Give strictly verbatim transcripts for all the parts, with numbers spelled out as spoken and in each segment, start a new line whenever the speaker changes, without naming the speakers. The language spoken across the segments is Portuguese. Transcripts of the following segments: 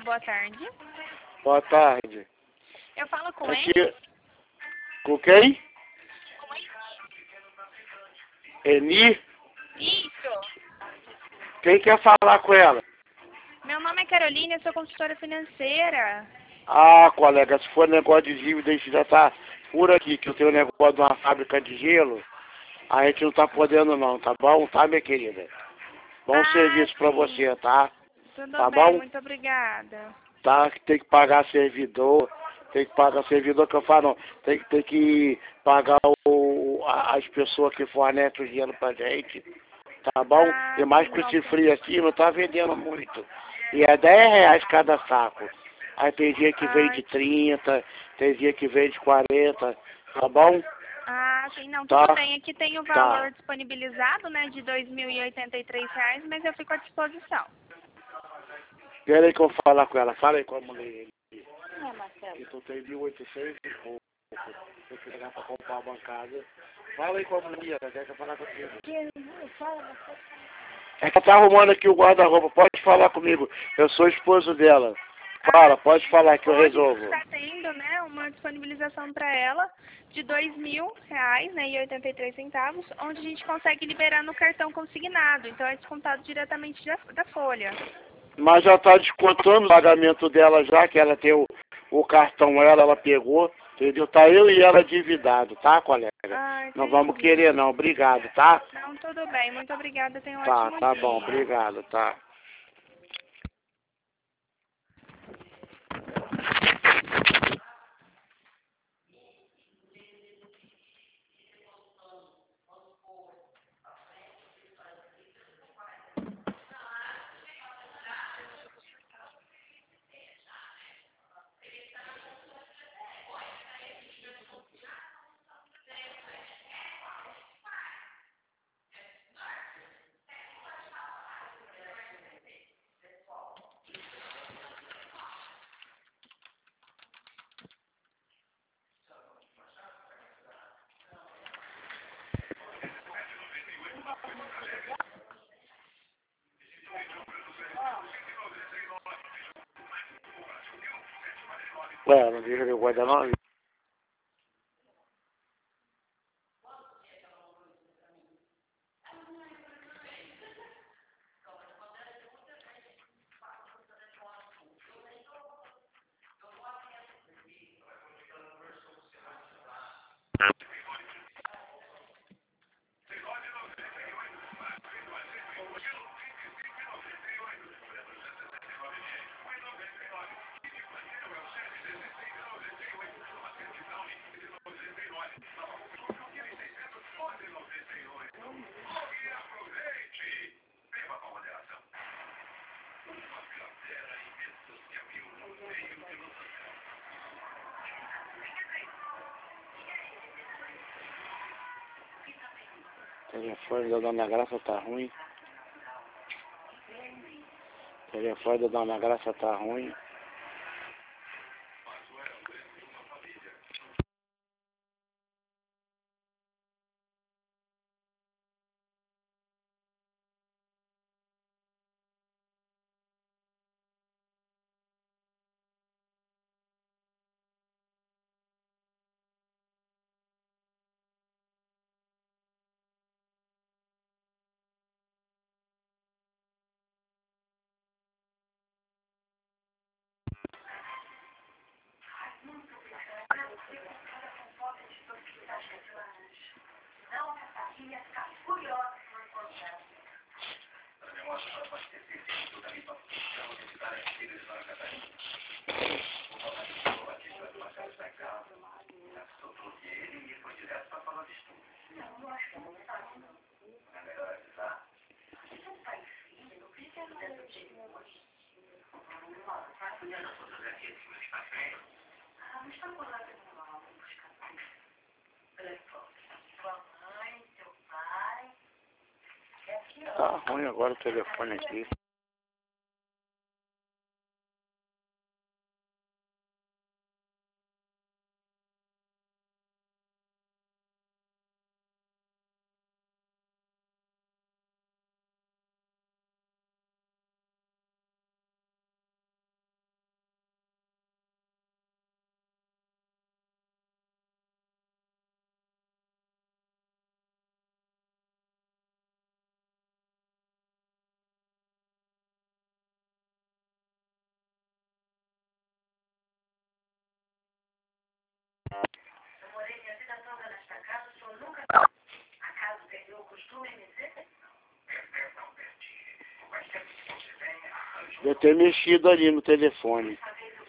boa tarde.
Boa tarde.
Eu falo com
Aqui...
ele?
Com quem? Eni?
Isso.
Quem quer falar com ela?
Meu nome é Carolina, eu sou consultora financeira.
Ah, colega, se for negócio de dívida, a gente já tá por aqui, que eu tenho um negócio de uma fábrica de gelo. A gente não tá podendo não, tá bom? Tá, minha querida? Bom
Ah,
serviço pra
sim.
você, tá?
Tudo
Tá
bem,
bom?
muito obrigada.
Tá? Tem que pagar servidor, tem que pagar servidor que eu falo, não. Tem, tem que pagar o, a- as pessoas que fornecem o gelo pra gente. Tá bom?
Ah,
E mais
sim,
com
não.
esse frio aqui, não tá vendendo muito. E é dez reais cada saco. Aí tem dia que
Ah,
vende trinta, tem dia que vende quarenta, tá bom?
ah, sim, não,
Tá,
tudo bem. Aqui tem o
tá.
valor disponibilizado, né, de dois mil e oitenta e três reais, mas eu fico à disposição.
Espera aí que eu vou falar com ela. Fala aí com a mulher. Que tu tem mil e oitocentos e pouco. Se eu chegar pra comprar uma bancada. Fala aí com a mulher, ela quer falar contigo. É que tá arrumando aqui o guarda-roupa. Pode falar comigo. Eu sou esposo dela. Fala, pode falar que eu
Hoje
resolvo.
está tendo, né, uma disponibilização para ela de dois mil reais, né, e oitenta e três centavos, onde a gente consegue liberar no cartão consignado. Então é descontado diretamente da, da folha.
Mas já tá descontando o pagamento dela já, que ela tem o, o cartão, ela, ela pegou, entendeu? Tá eu e ela endividado, tá, colega?
Ah,
Não vamos
entendi.
querer não, obrigado, tá?
Não, tudo bem. Muito obrigada. Tenha um
Tá,
ótimo
tá bom,
dia.
obrigado, tá. Ué, não diga que eu guarda não? O telefone da Dona Graça tá ruim. O telefone da Dona Graça tá ruim. Tá ruim agora o telefone aqui. Deve ter mexido ali no telefone.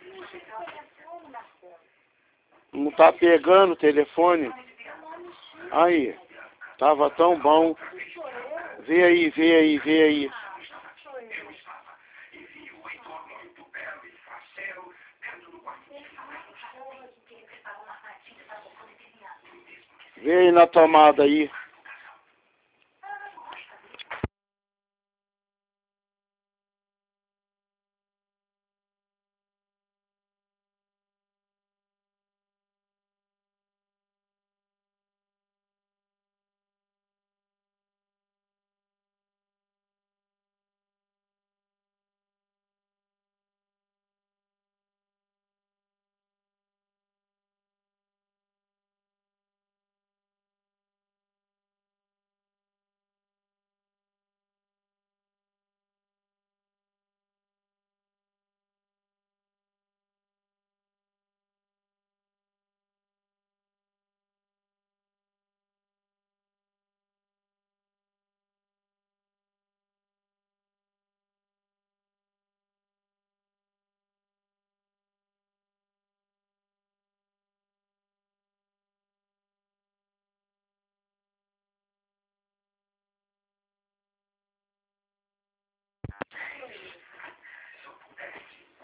Não tá pegando o telefone? Aí, tava tão bom. Vê aí, vê aí, vê aí. Vê aí na tomada aí.